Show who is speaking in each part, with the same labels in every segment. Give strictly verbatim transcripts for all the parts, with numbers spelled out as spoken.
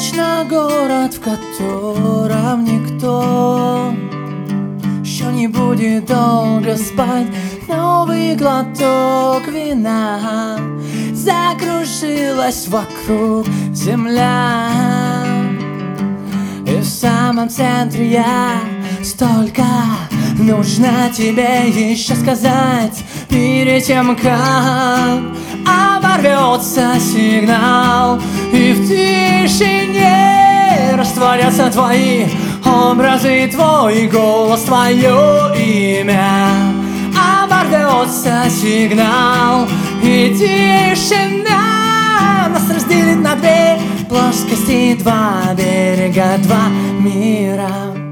Speaker 1: Точно город, в котором никто еще не будет долго спать. Новый глоток вина, закружилась вокруг земля, и в самом центре я. Столько нужно тебе еще сказать перед тем, как оборвется сигнал, и в тишине растворятся твои образы, твой голос, твое имя. Оборвется сигнал, и тишина нас разделит на две плоскости, два берега, два мира.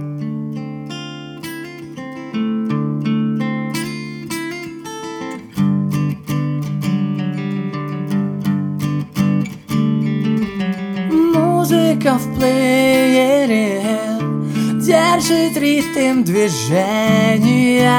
Speaker 1: Музыка в плеере держит ритм движения,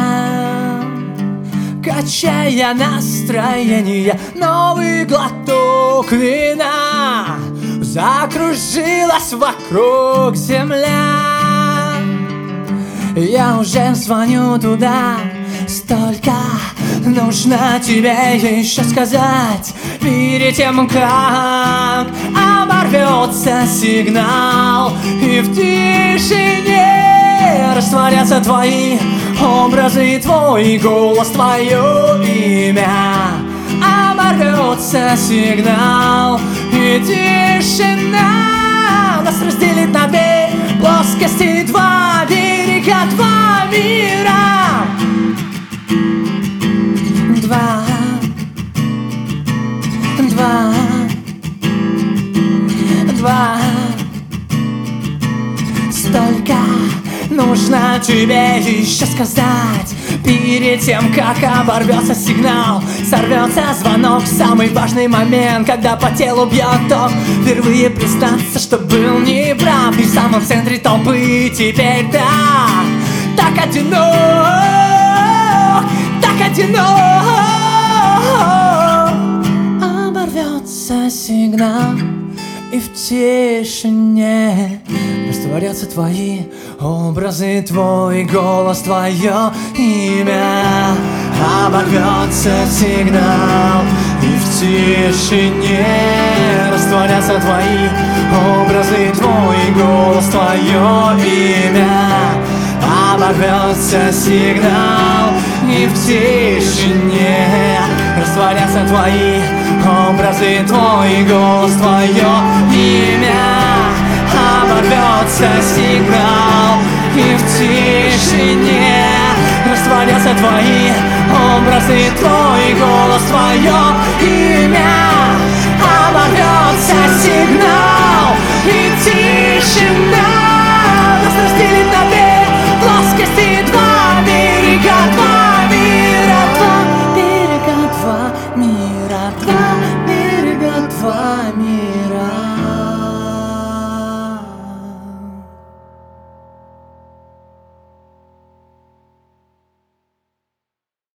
Speaker 1: качая настроение. Новый глоток вина, закружилась вокруг земля. Я уже звоню туда, столько нужно тебе еще сказать перед тем, как оборвется сигнал, и в тишине растворятся твои образы, твой голос, твое имя. Оборвется сигнал, и тишина нас разделит на две плоскости, два берега, два мира. Два, два, два. Столько нужно тебе еще сказать перед тем, как оборвется сигнал, сорвется звонок в самый важный момент, когда по телу бьет ток. Впервые признаться, что был неправ, и в самом центре толпы теперь да, так одинок, так одинок. Оборвется сигнал, и в тишине растворятся твои образы, твой голос, твое имя. Оборвется сигнал, и в тишине растворятся твои образы, твой голос, твое имя. Оборвется сигнал, и в тишине растворятся твои образы, твой голос, твое имя. Оборвется сигнал, и в тишине растворятся твои образы, твой голос, твое имя. Оборвется сигнал, и тишина